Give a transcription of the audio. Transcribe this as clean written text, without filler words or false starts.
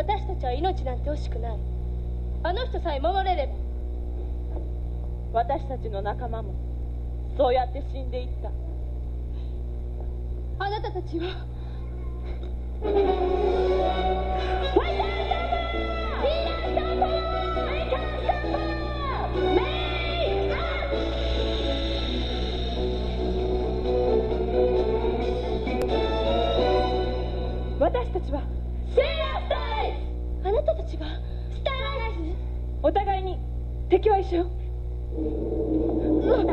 私たちは命なんて惜しくない。あの人さえ守れれば。 私たちの仲間もそうやって死んでいった。 あなたたちは私たちはセイラースターです。 あなたたちはスターライズ。 お互いに敵は一緒。